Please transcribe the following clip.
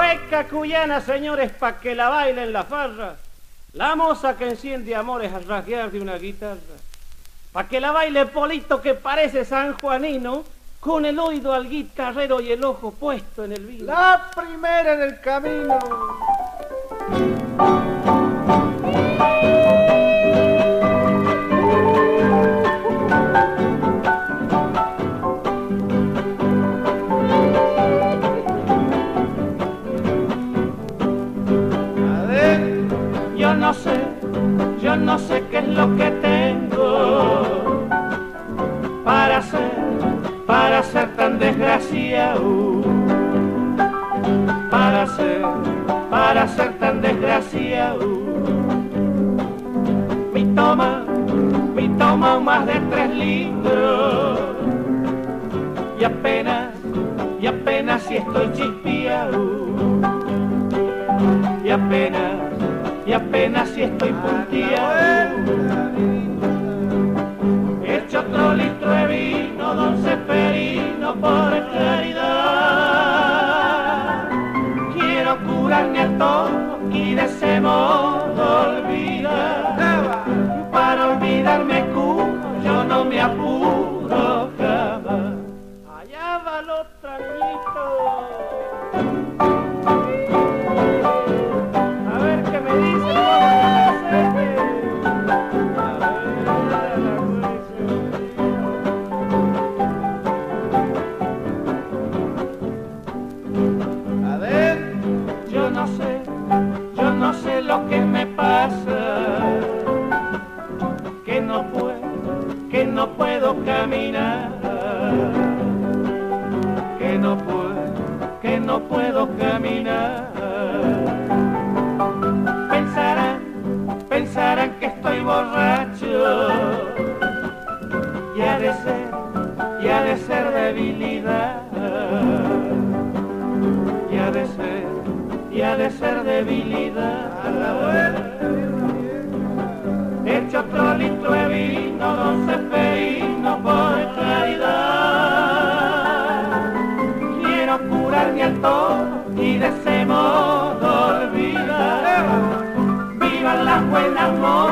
cueca cuyana, señores, pa' que la bailen la farra. La moza que enciende amores al rasguear de una guitarra. Pa' que la baile Polito que parece sanjuanino, con el oído al guitarrero y el ojo puesto en el vino. La primera en el camino. Yo no sé qué es lo que tengo para ser tan desgraciado, para ser tan desgraciado. Me toma más de 3 litros y apenas si estoy chispeado, y apenas si estoy punteado. Echo otro litro de vino, don Seferino, por caridad. Quiero curarme a todo y de ese modo olvidar. Para olvidarme curo, yo no me apuro jamás. Allá va el otro añito. Yo no sé lo que me pasa, que no puedo caminar, que no puedo caminar. Pensarán que estoy borracho, y ha de ser debilidad, y ha de ser debilidad. Echo otro litro de vino, don Seferino, por caridad. Quiero curarme al todo y de ese modo olvidar. Vivan las buenas modas.